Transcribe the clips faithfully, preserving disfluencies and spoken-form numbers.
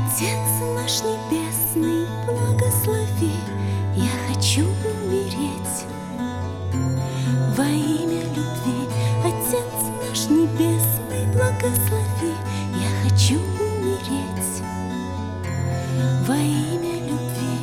Отец наш небесный, благослови, я хочу умереть во имя любви. Отец наш небесный, благослови, я хочу умереть во имя любви.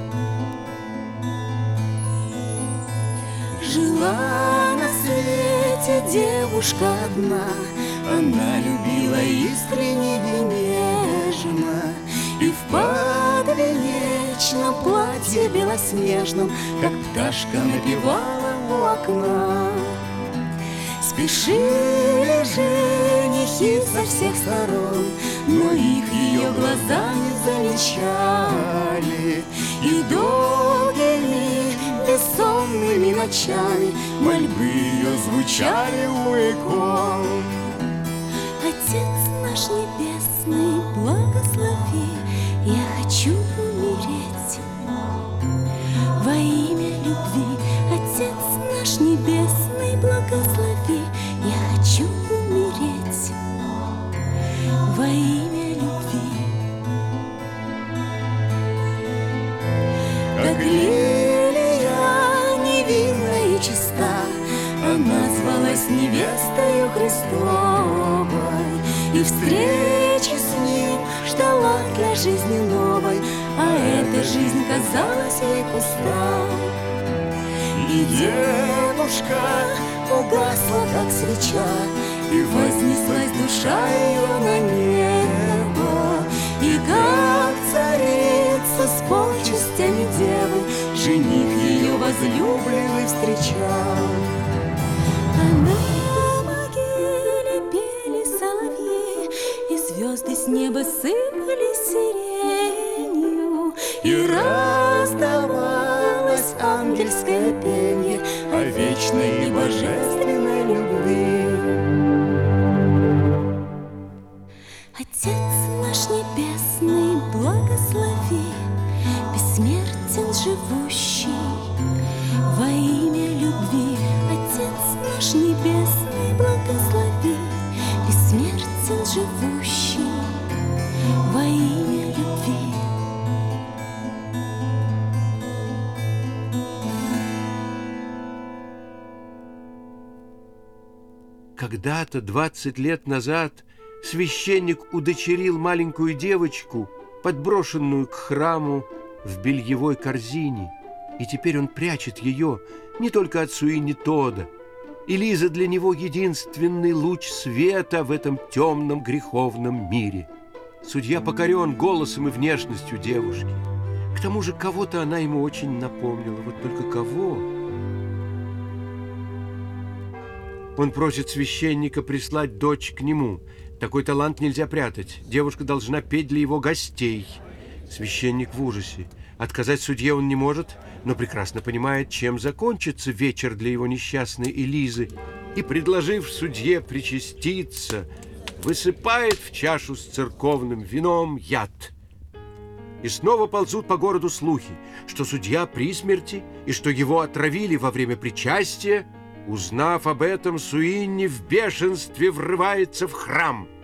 Жила на свете девушка одна, она любила искренне и нежно, и в подвенечном платье белоснежном, как пташка напевала у окна. Спешили женихи со всех сторон, но их ее глаза не замечали, и долгими бессонными ночами мольбы ее звучали у икон. Отец наш небесный, благослови, я хочу умереть во имя любви. Отец наш небесный, благослови, я хочу умереть во имя любви. Как лилия невинная и чиста, она звалась невестою Христовой, и встречи с ним ждала для жизни новой, а эта жизнь казалась ей пуста. И девушка угасла, как свеча, и вознеслась душа ее на небо, и как царица с почестями девы жених ее возлюбленный встречал. А на могиле пели соловьи, и звезды с неба сыпались сиренью, и раздавалось ангельское пенье о вечной и божественной любви. Отец наш небесный, благослови, бессмертен живущий во имя любви. Отец наш небесный, благослови, бессмертен живущий во имя любви. Когда-то, двадцать лет назад, священник удочерил маленькую девочку, подброшенную к храму в бельевой корзине, и теперь он прячет ее не только от Суини Тодда. И Лиза для него единственный луч света в этом темном греховном мире. Судья покорен голосом и внешностью девушки. К тому же кого-то она ему очень напомнила, вот только кого? Он просит священника прислать дочь к нему. Такой талант нельзя прятать. Девушка должна петь для его гостей. Священник в ужасе. Отказать судье он не может, но прекрасно понимает, чем закончится вечер для его несчастной Элизы. И, предложив судье причаститься, высыпает в чашу с церковным вином яд. И снова ползут по городу слухи, что судья при смерти и что его отравили во время причастия. Узнав об этом, Суини в бешенстве врывается в храм.